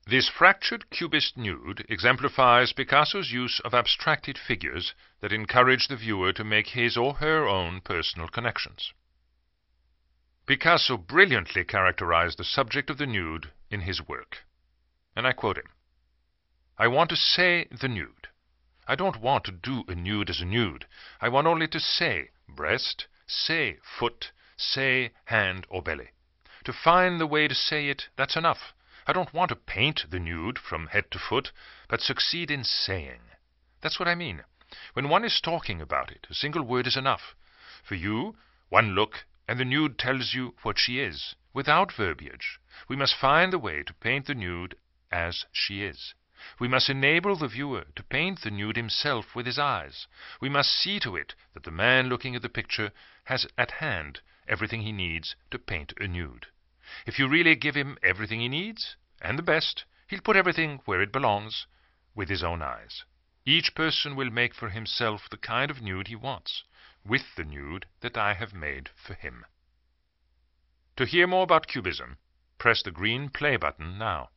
This fractured cubist nude exemplifies Picasso's use of abstracted figures that encourage the viewer to make his or her own personal connections. Picasso brilliantly characterized the subject of the nude in his work, and I quote him: "I want to say the nude. I don't want to do a nude as a nude. I want only to say breast, say foot, say hand or belly. To find the way to say it, that's enough. I don't want to paint the nude from head to foot, but succeed in saying. That's what I mean. When one is talking about it, a single word is enough. For you, one look, and the nude tells you what she is, without verbiage. We must find the way to paint the nude as she is. We must enable the viewer to paint the nude himself with his eyes. We must see to it that the man looking at the picture has at hand everything he needs to paint a nude. If you really give him everything he needs, and the best, he'll put everything where it belongs, with his own eyes. Each person will make for himself the kind of nude he wants, with the nude that I have made for him." To hear more about Cubism, press the green play button now.